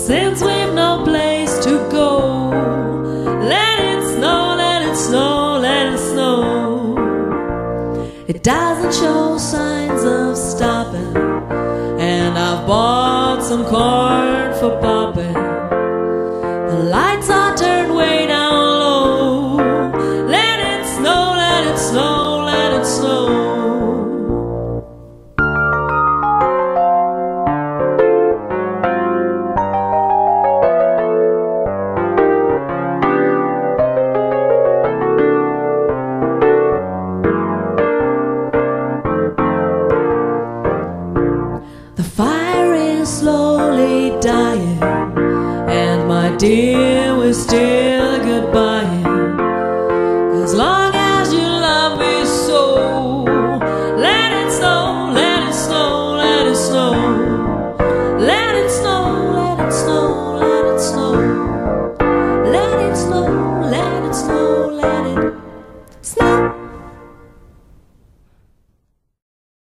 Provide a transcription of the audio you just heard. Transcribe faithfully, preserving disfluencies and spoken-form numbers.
since we've no place to go. Let it snow, let it snow, let it snow. It doesn't show signs of stopping, and I've bought some corn for popping. The lights are turned way down low. Let it snow, let it snow, let it snow. The fire is slowly dying, and my dear, we're still goodbye.